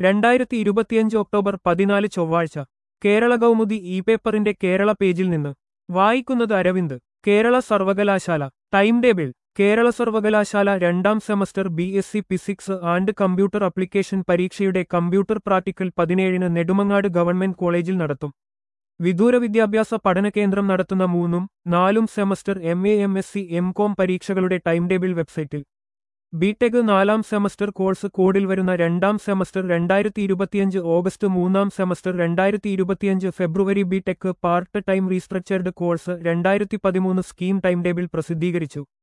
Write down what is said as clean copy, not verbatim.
2025 October 14 ചൊവ്വാഴ്ച Kerala Kaumudi E പേപ്പറിന്റെ കേരള പേജിൽ നിന്ന് വായിക്കുന്നത് അരവിന്ദ്. കേരള സർവകലാശാല ടൈം ടേബിൾ. കേരള സർവകലാശാല രണ്ടാം semester BSc physics and computer application പരീക്ഷയുടെ കമ്പ്യൂട്ടർ പ്രാക്ടിക്കൽ 17-ന് നെടുമങ്ങാട് ഗവൺമെന്റ് കോളേജിൽ നടത്തും. വിദൂര വിദ്യാഭ്യാസ പഠന കേന്ദ്രം നടത്തുന്ന 3ഉം 4ഉം സെമസ്റ്റർ MA MSc MCOM പരീക്ഷകളുടെ ടൈം ടേബിൾ വെബ്സൈറ്റിൽ. ബിടെക് 4ാം സെമസ്റ്റർ കോഴ്സ് കോഡിൽ വരുന്ന രണ്ടാം സെമസ്റ്റർ 2025 ഓഗസ്റ്റ് 3ാം semester 2025 February BTech part time restructured course 2013 scheme time table പ്രസിദ്ധീകരിച്ചു.